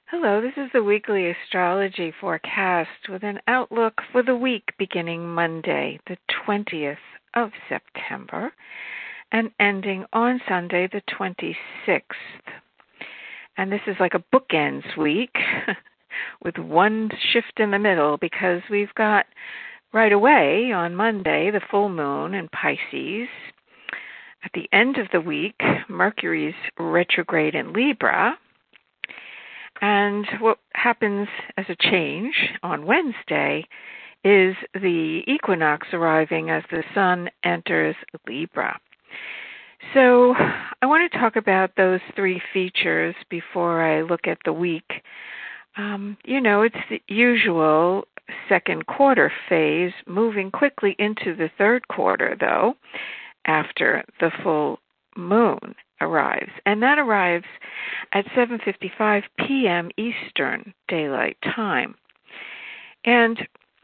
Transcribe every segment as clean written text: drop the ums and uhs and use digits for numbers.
Hello, this is the weekly astrology forecast with an outlook for the week beginning Monday, the 20th of September, and ending on Sunday, the 26th. And this is like a bookends week with one shift in the middle because we've got right away on Monday the full moon in Pisces. At the end of the week, Mercury's retrograde in Libra. And what happens as a change on Wednesday is the equinox arriving as the sun enters Libra. So I want to talk about those three features before I look at the week. It's the usual second quarter phase, moving quickly into the third quarter, though, after the full moon arrives. And that arrives at 7:55 p.m. Eastern Daylight Time. And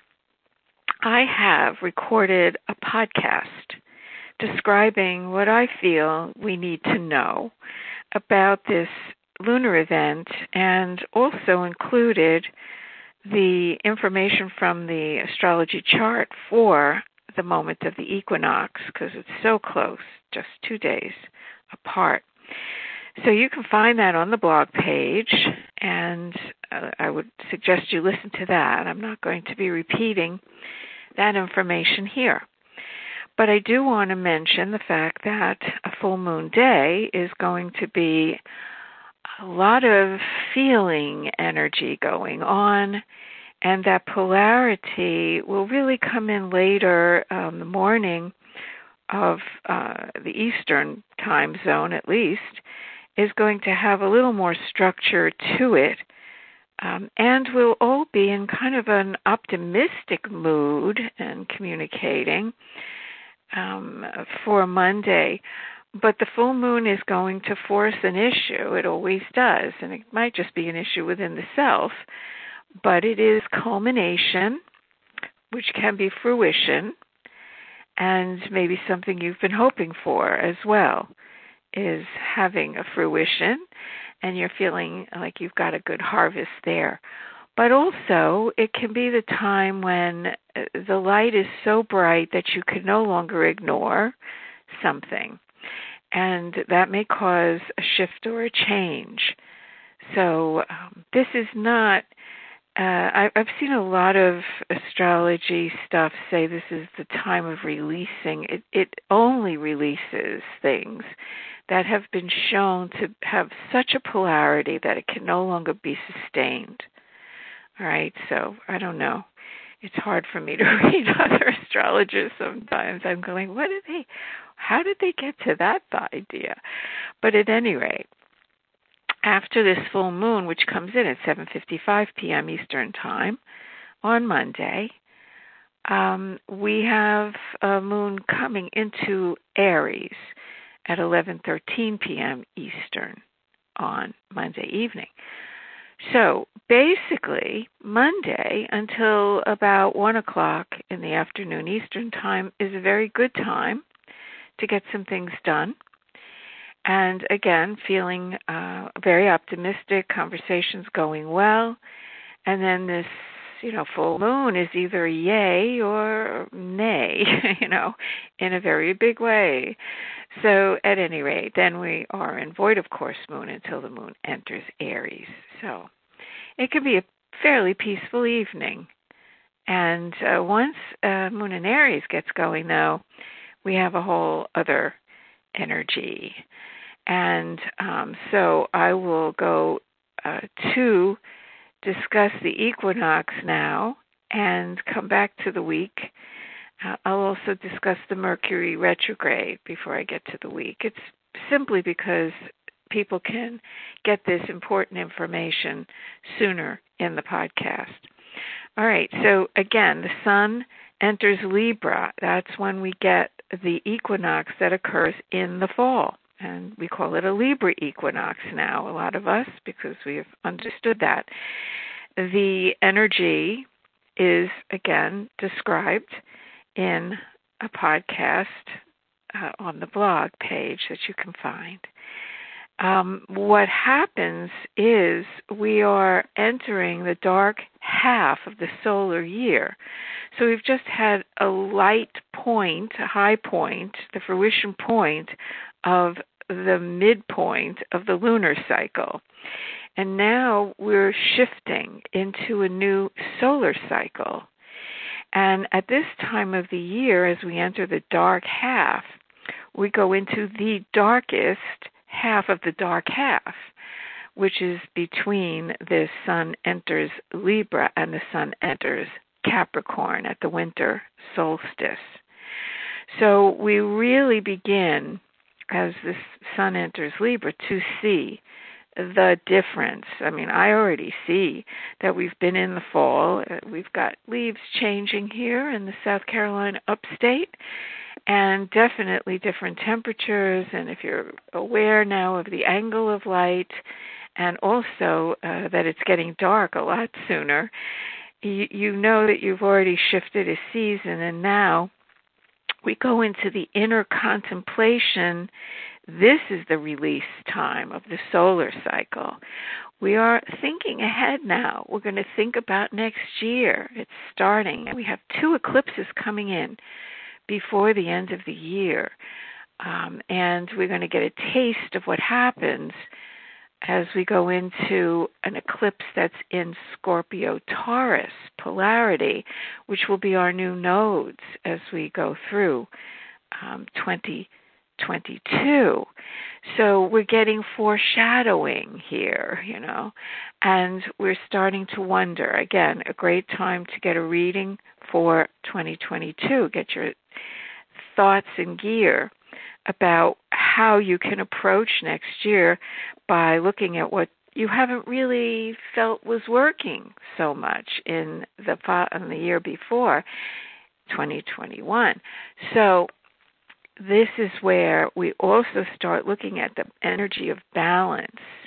I have recorded a podcast describing what I feel we need to know about this lunar event, and also included the information from the astrology chart for the moment of the equinox, because it's so close, just 2 days apart. So you can find that on the blog page, and I would suggest you listen to that. I'm not going to be repeating that information here. But I do want to mention the fact that a full moon day is going to be a lot of feeling energy going on, and that polarity will really come in later the morning of the Eastern time zone, at least, is going to have a little more structure to it. And we'll all be in kind of an optimistic mood and communicating for Monday. But the full moon is going to force an issue. It always does. And it might just be an issue within the self. But it is culmination, which can be fruition, and maybe something you've been hoping for as well, is having a fruition, and you're feeling like you've got a good harvest there. But also, it can be the time when the light is so bright that you can no longer ignore something, and that may cause a shift or a change. So this is not... I've seen a lot of astrology stuff say this is the time of releasing. It only releases things that have been shown to have such a polarity that it can no longer be sustained. All right, so I don't know. It's hard for me to read other astrologers sometimes. I'm going, how did they get to that idea? But at any rate, after this full moon, which comes in at 7:55 p.m. Eastern Time on Monday, we have a moon coming into Aries at 11:13 p.m. Eastern on Monday evening. So basically, Monday until about 1 o'clock in the afternoon Eastern Time is a very good time to get some things done. And again, feeling very optimistic, conversations going well. And then this, full moon is either yay or nay, in a very big way. So at any rate, then we are in void of course moon until the moon enters Aries. So it can be a fairly peaceful evening. And once moon in Aries gets going, though, we have a whole other energy. And so I will go to discuss the equinox now and come back to the week. I'll also discuss the Mercury retrograde before I get to the week. It's simply because people can get this important information sooner in the podcast. All right, so again, the sun enters Libra. That's when we get the equinox that occurs in the fall. And we call it a Libra equinox now, a lot of us, because we have understood that. The energy is, again, described in a podcast on the blog page that you can find. what happens is we are entering the dark half of the solar year. So we've just had a light point, a high point, the fruition point of the midpoint of the lunar cycle. And now we're shifting into a new solar cycle. And at this time of the year, as we enter the dark half, we go into the darkest half of the dark half, which is between the sun enters Libra and the sun enters Capricorn at the winter solstice. So we really begin, as the sun enters Libra, to see the difference. I mean, I already see that we've been in the fall. We've got leaves changing here in the South Carolina upstate, and definitely different temperatures. And if you're aware now of the angle of light, and also that it's getting dark a lot sooner, you know that you've already shifted a season, and now we go into the inner contemplation. This is the release time of the solar cycle. We are thinking ahead now. We're going to think about next year. It's starting. We have 2 eclipses coming in before the end of the year. And we're going to get a taste of what happens as we go into an eclipse that's in Scorpio-Taurus polarity, which will be our new nodes as we go through 2022. So we're getting foreshadowing here, and we're starting to wonder. Again, a great time to get a reading for 2022. Get your thoughts in gear about how you can approach next year by looking at what you haven't really felt was working so much in the year before, 2021. So this is where we also start looking at the energy of balance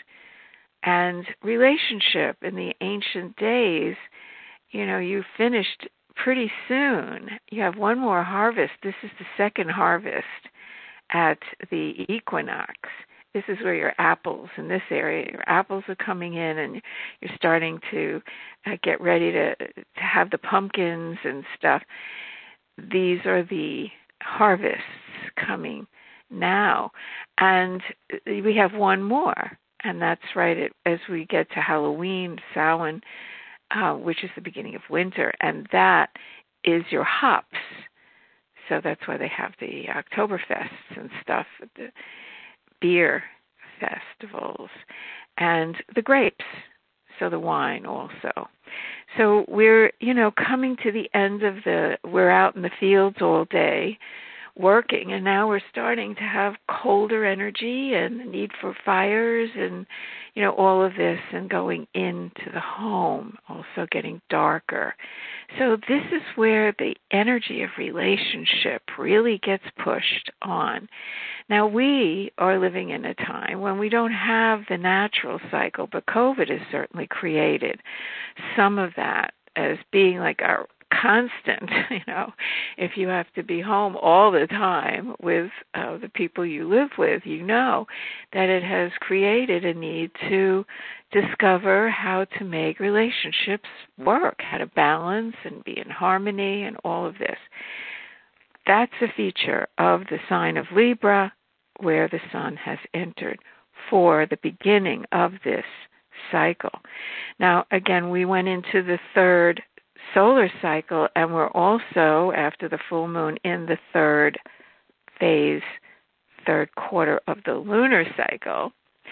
and relationship. In the ancient days, you finished pretty soon. You have one more harvest. This is the second harvest at the equinox. This is where your apples in this area, your apples are coming in, and you're starting to get ready to have the pumpkins and stuff. These are the harvests coming now. And we have one more, and that's right as we get to Halloween, Samhain, which is the beginning of winter, and that is your hops. So that's why they have the Oktoberfests and stuff, the beer festivals, and the grapes, so the wine also. So we're, coming to the end of we're out in the fields all day working, and now we're starting to have colder energy and the need for fires and, all of this, and going into the home, also getting darker. So this is where the energy of relationship really gets pushed on. Now, we are living in a time when we don't have the natural cycle, but COVID has certainly created some of that as being like our constant. If you have to be home all the time with the people you live with, that it has created a need to discover how to make relationships work, how to balance and be in harmony and all of this. That's a feature of the sign of Libra, where the sun has entered for the beginning of this cycle. Now, again, we went into the third solar cycle, and we're also, after the full moon, in the third phase, third quarter of the lunar cycle.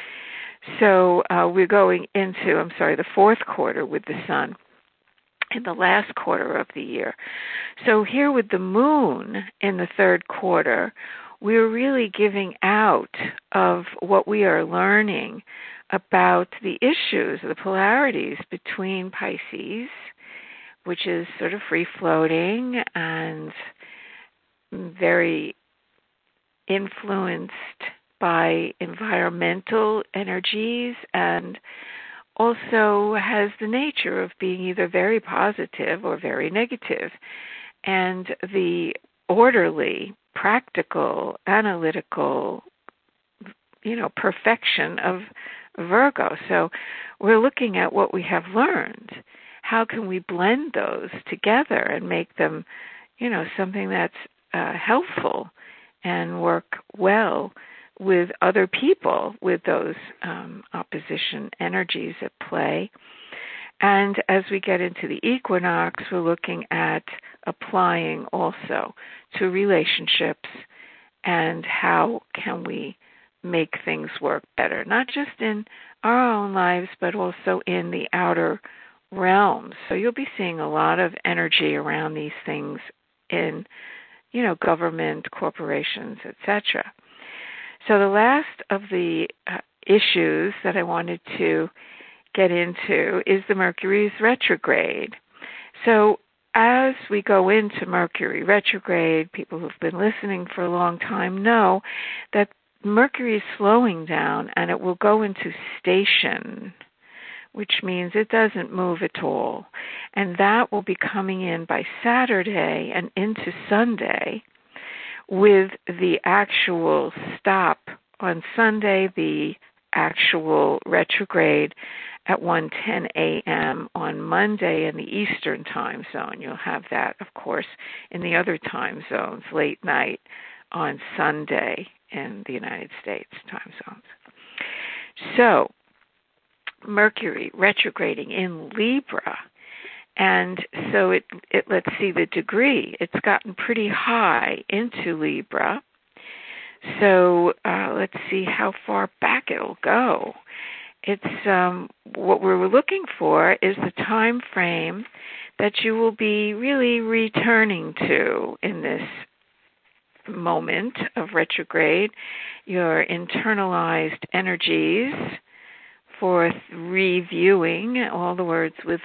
So we're going into, the fourth quarter with the sun in the last quarter of the year. So here with the moon in the third quarter, we're really giving out of what we are learning about the issues, the polarities between Pisces, which is sort of free-floating and very influenced by environmental energies, and also has the nature of being either very positive or very negative. And the orderly, practical, analytical, perfection of Virgo. So we're looking at what we have learned. How can we blend those together and make them, something that's helpful and work well with other people with those opposition energies at play. And as we get into the equinox, we're looking at applying also to relationships and how can we make things work better, not just in our own lives, but also in the outer realms. So you'll be seeing a lot of energy around these things in, government, corporations, etc. So the last of the issues that I wanted to get into is the Mercury's retrograde. So as we go into Mercury retrograde, people who've been listening for a long time know that Mercury is slowing down and it will go into station, which means it doesn't move at all. And that will be coming in by Saturday and into Sunday, with the actual stop on Sunday, the actual retrograde at 1:10 a.m. on Monday in the Eastern time zone. You'll have that, of course, in the other time zones, late night on Sunday in the United States time zones. So, Mercury retrograding in Libra. And so it let's see the degree. It's gotten pretty high into Libra. So let's see how far back it'll go. It's what we're looking for is the time frame that you will be really returning to in this moment of retrograde, your internalized energies for reviewing, all the words with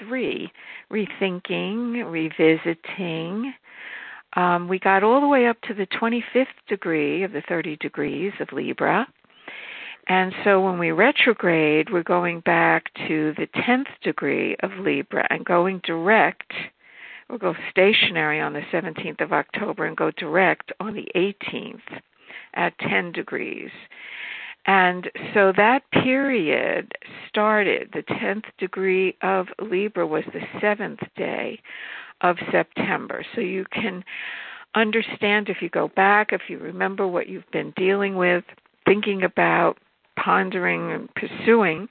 rethinking, revisiting. We got all the way up to the 25th degree of the 30 degrees of Libra. And so when we retrograde, we're going back to the 10th degree of Libra and going direct. We'll go stationary on the 17th of October and go direct on the 18th at 10 degrees. And so that period started, the 10th degree of Libra was the 7th day of September. So you can understand if you go back, if you remember what you've been dealing with, thinking about, pondering, and pursuing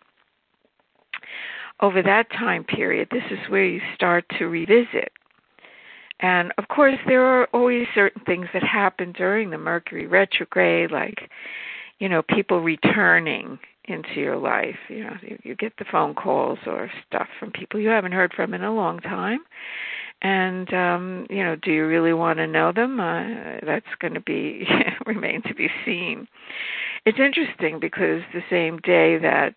over that time period, this is where you start to revisit. And, of course, there are always certain things that happen during the Mercury retrograde, like people returning into your life. You get the phone calls or stuff from people you haven't heard from in a long time. And, do you really want to know them? That's going to be remain to be seen. It's interesting because the same day that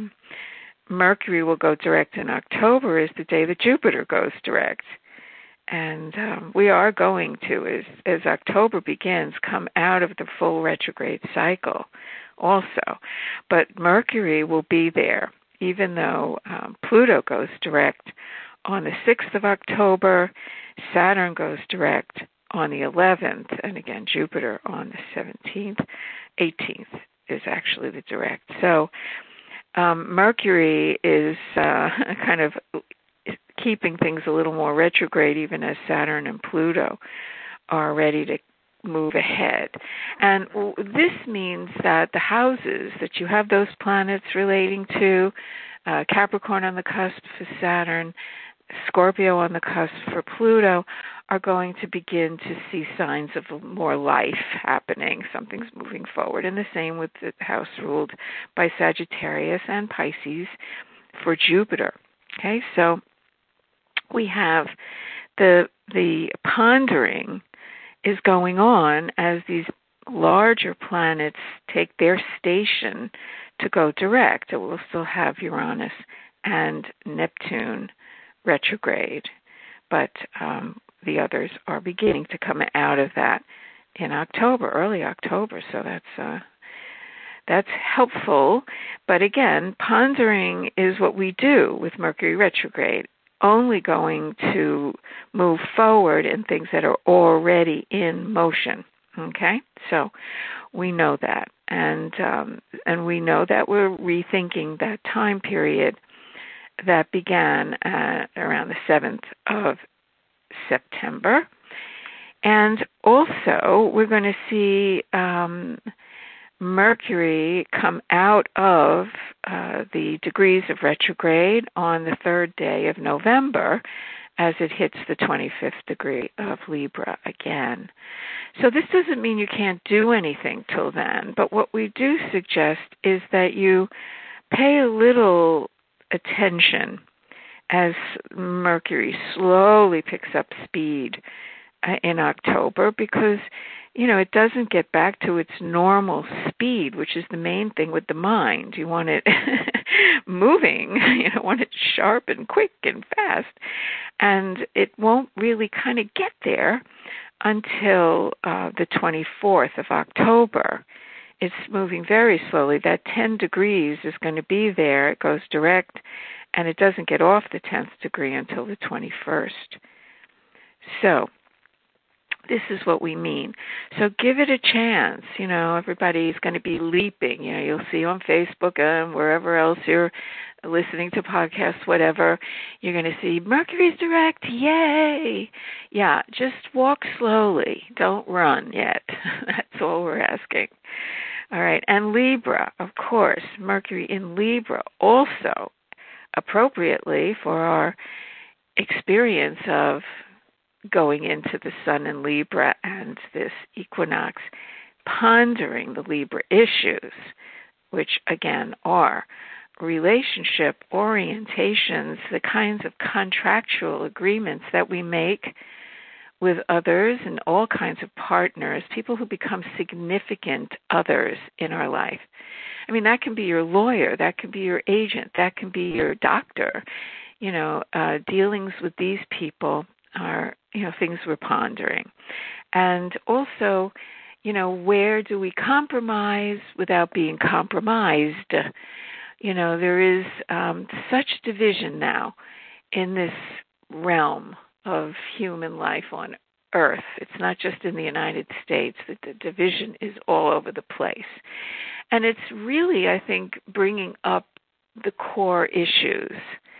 Mercury will go direct in October is the day that Jupiter goes direct. And we are going to, as October begins, come out of the full retrograde cycle also. But Mercury will be there, even though Pluto goes direct on the 6th of October, Saturn goes direct on the 11th, and again, Jupiter on the 17th. 18th is actually the direct. So Mercury is kind of keeping things a little more retrograde, even as Saturn and Pluto are ready to move ahead. And this means that the houses that you have those planets relating to, Capricorn on the cusp for Saturn, Scorpio on the cusp for Pluto, are going to begin to see signs of more life happening. Something's moving forward. And the same with the house ruled by Sagittarius and Pisces for Jupiter. Okay, so we have the pondering is going on as these larger planets take their station to go direct. It will still have Uranus and Neptune retrograde, but the others are beginning to come out of that in October, early October. So that's helpful. But again, pondering is what we do with Mercury retrograde, only going to move forward in things that are already in motion. Okay, so we know that, and we know that we're rethinking that time period that began around the 7th of September. And also, we're going to see Mercury come out of the degrees of retrograde on the 3rd day of November as it hits the 25th degree of Libra again. So this doesn't mean you can't do anything till then, but what we do suggest is that you pay a little attention as Mercury slowly picks up speed in October, because it doesn't get back to its normal speed, which is the main thing with the mind. You want it moving, want it sharp and quick and fast, and it won't really kind of get there until the 24th of October. It's moving very slowly. That 10 degrees is going to be there. It goes direct, and it doesn't get off the 10th degree until the 21st. So this is what we mean. So give it a chance. Everybody's going to be leaping. You'll see on Facebook and wherever else you're listening to podcasts, whatever, you're going to see Mercury's direct. Yay! Yeah, just walk slowly. Don't run yet. That's all we're asking. All right. And Libra, of course, Mercury in Libra also appropriately for our experience of going into the Sun in Libra and this equinox, pondering the Libra issues, which again are relationship orientations, the kinds of contractual agreements that we make with others and all kinds of partners, people who become significant others in our life. I mean, that can be your lawyer, that can be your agent, that can be your doctor. Dealings with these people are, things we're pondering. And also, where do we compromise without being compromised? There is such division now in this realm of human life on Earth. It's not just in the United States. The division is all over the place. And it's really, I think, bringing up the core issues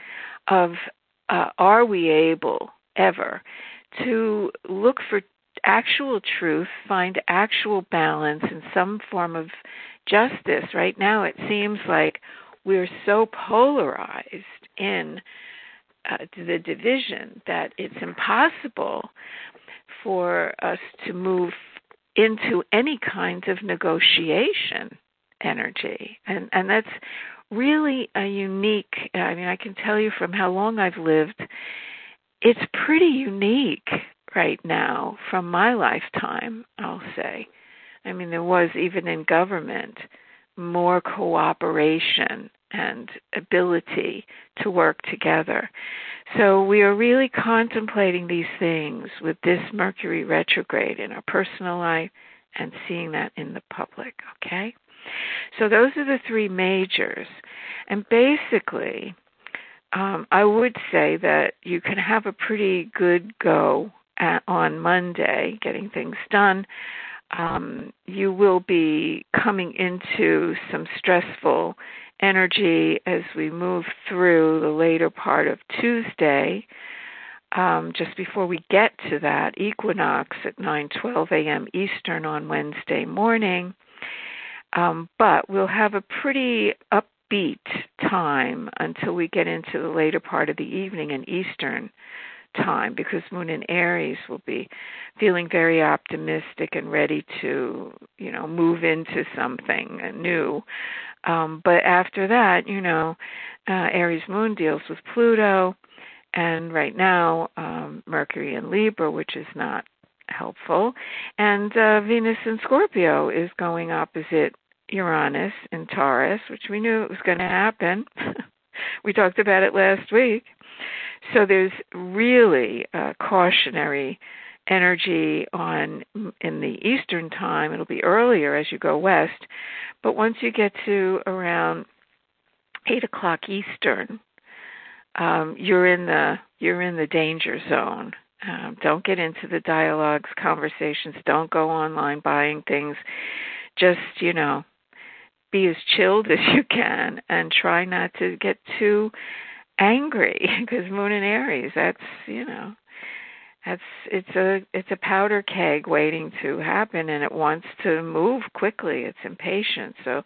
of are we able ever to look for actual truth, find actual balance and some form of justice. Right now it seems like we're so polarized in the division that it's impossible for us to move into any kind of negotiation energy. And that's really a unique, I can tell you from how long I've lived, it's pretty unique right now from my lifetime, I'll say. There was, even in government, more cooperation and ability to work together. So we are really contemplating these things with this Mercury retrograde in our personal life and seeing that in the public, okay? So those are the three majors. And basically, I would say that you can have a pretty good go on Monday getting things done. You will be coming into some stressful energy as we move through the later part of Tuesday, just before we get to that equinox at 9:12 a.m. Eastern on Wednesday morning. But we'll have a pretty upbeat time until we get into the later part of the evening in Eastern time, because Moon in Aries will be feeling very optimistic and ready to, move into something new. But after that, Aries Moon deals with Pluto, and right now Mercury in Libra, which is not helpful, and Venus in Scorpio is going opposite Uranus in Taurus, which we knew it was going to happen. We talked about it last week. So there's really a cautionary energy in the Eastern time. It'll be earlier as you go west, but once you get to around 8 o'clock Eastern, you're in the danger zone, Don't get into the dialogues, conversations. Don't go online buying things. Just, be as chilled as you can and try not to get too angry because Moon in Aries, it's a powder keg waiting to happen, and it wants to move quickly. It's impatient. So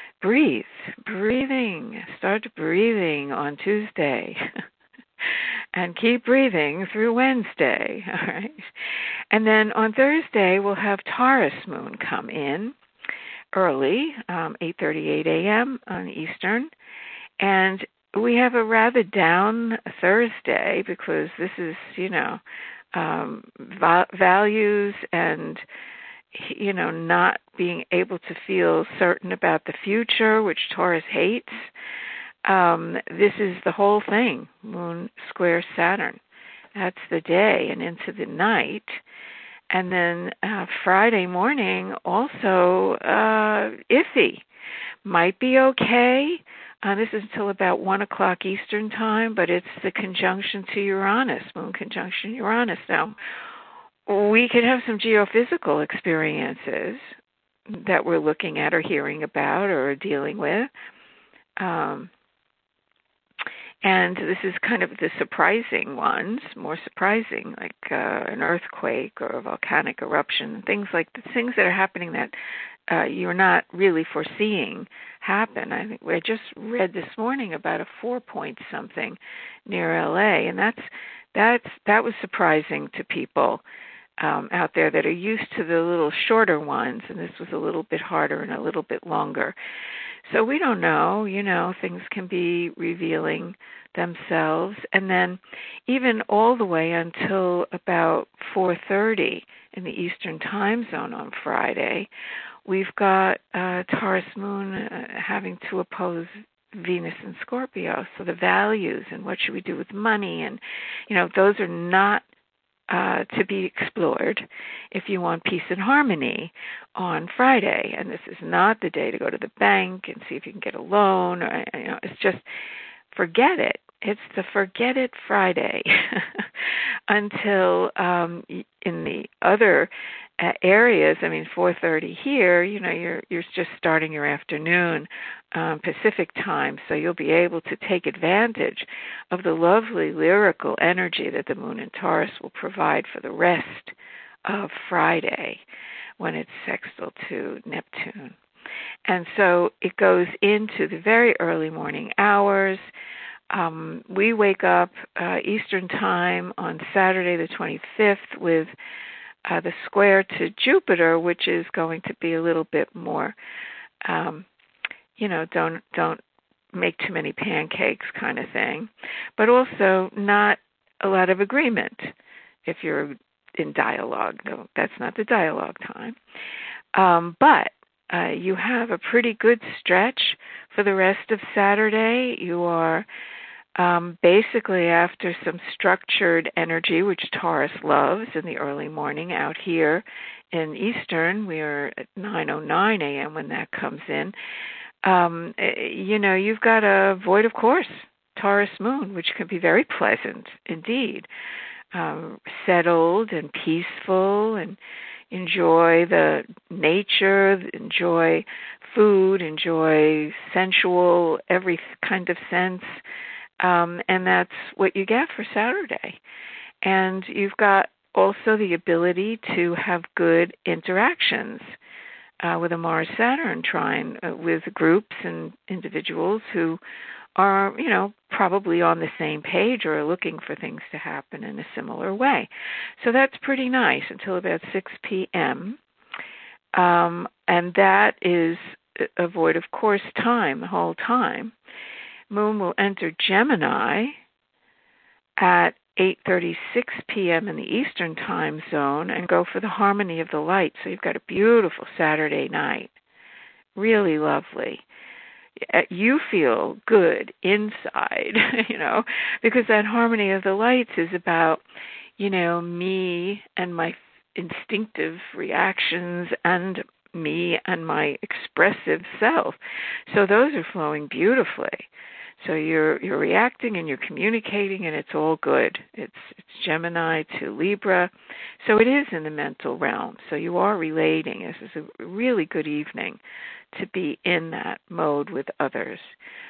start breathing on Tuesday and keep breathing through Wednesday. All right. And then on Thursday, we'll have Taurus moon come in early, 8:38 a.m. on Eastern. And we have a rather down Thursday because this is, values and, not being able to feel certain about the future, which Taurus hates. This is the whole thing, Moon square Saturn. That's the day and into the night. And then Friday morning, also iffy. Might be okay. This is until about 1 o'clock Eastern time, but it's the conjunction to Uranus, Moon conjunction Uranus. Now, we could have some geophysical experiences that we're looking at or hearing about or dealing with. And this is kind of the surprising ones, more surprising, like an earthquake or a volcanic eruption, things that are happening that you're not really foreseeing happen. I think I just read this morning about a 4-point something near LA, and that was surprising to people out there that are used to the little shorter ones, and this was a little bit harder and a little bit longer. So we don't know, things can be revealing themselves. And then even all the way until about 4:30 in the Eastern time zone on Friday, we've got Taurus moon having to oppose Venus and Scorpio. So the values and what should we do with money, and, those are not to be explored if you want peace and harmony on Friday. And this is not the day to go to the bank and see if you can get a loan. It's just forget it. It's the forget it Friday until in the other areas. 4:30 here. You're just starting your afternoon Pacific time, so you'll be able to take advantage of the lovely lyrical energy that the moon in Taurus will provide for the rest of Friday when it's sextile to Neptune. And so it goes into the very early morning hours. We wake up Eastern time on Saturday the 25th with the square to Jupiter, which is going to be a little bit more, don't make too many pancakes kind of thing, but also not a lot of agreement if you're in dialogue. No, that's not the dialogue time. But you have a pretty good stretch for the rest of Saturday. You are basically after some structured energy, which Taurus loves in the early morning. Out here in Eastern, we are at 9:09 a.m. when that comes in. You've got a void of course, Taurus moon, which can be very pleasant indeed. Settled and peaceful, and enjoy the nature, enjoy food, enjoy sensual, every kind of sense. And that's what you get for Saturday. And you've got also the ability to have good interactions with a Mars-Saturn trine with groups and individuals who are, probably on the same page or are looking for things to happen in a similar way. So that's pretty nice until about 6 p.m. And that is a void of course time, the whole time. Moon will enter Gemini at 8:36 p.m. in the Eastern time zone and go for the harmony of the light. So you've got a beautiful Saturday night. Really lovely. You feel good inside, because that harmony of the lights is about, me and my instinctive reactions and me and my expressive self. So those are flowing beautifully. So you're reacting and you're communicating, and it's all good. It's Gemini to Libra, so it is in the mental realm. So you are relating. This is a really good evening to be in that mode with others.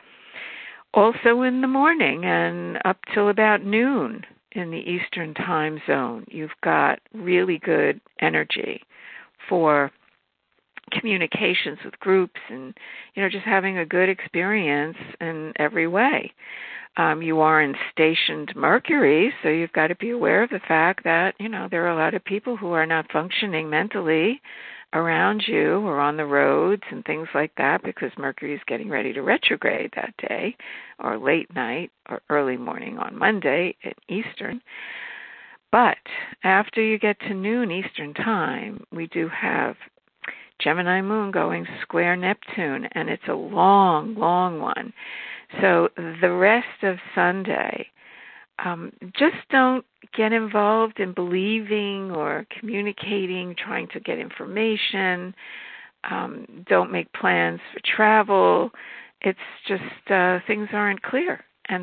Also in the morning and up till about noon in the Eastern time zone, you've got really good energy for communications with groups and, just having a good experience in every way. You are in stationed Mercury, so you've got to be aware of the fact that, there are a lot of people who are not functioning mentally around you or on the roads and things like that, because Mercury is getting ready to retrograde that day, or late night or early morning on Monday at Eastern. But after you get to noon Eastern time, we do have Gemini moon going square Neptune, and it's a long, long one. So the rest of Sunday, just don't get involved in believing or communicating, trying to get information. Don't make plans for travel. It's just things aren't clear, and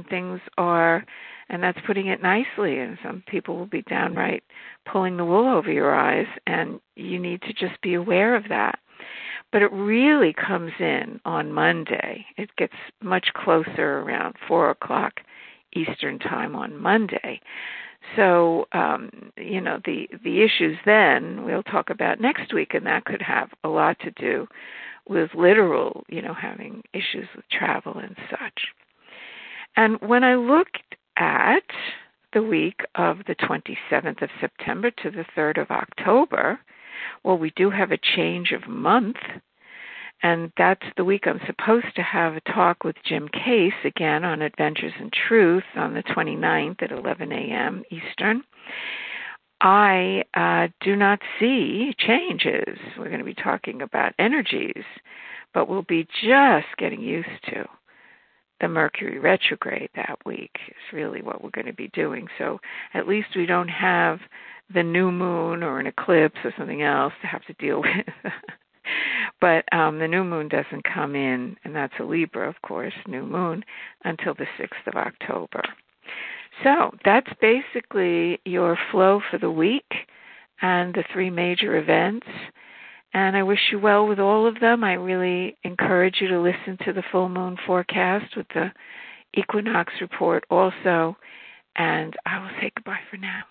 that's putting it nicely. And some people will be downright pulling the wool over your eyes, and you need to just be aware of that. But it really comes in on Monday. It gets much closer around 4 o'clock Eastern time on Monday. So, the issues then we'll talk about next week, and that could have a lot to do with literal, having issues with travel and such. And when I looked at the week of the 27th of September to the 3rd of October, well, we do have a change of month, and that's the week I'm supposed to have a talk with Jim Case again on Adventures in Truth on the 29th at 11 a.m. Eastern. I do not see changes. We're going to be talking about energies, but we'll be just getting used to the Mercury retrograde that week is really what we're going to be doing. So at least we don't have the new moon or an eclipse or something else to have to deal with. But the new moon doesn't come in, and that's a Libra, of course, new moon, until the 6th of October. So that's basically your flow for the week and the 3 major events. And I wish you well with all of them. I really encourage you to listen to the full moon forecast with the equinox report also. And I will say goodbye for now.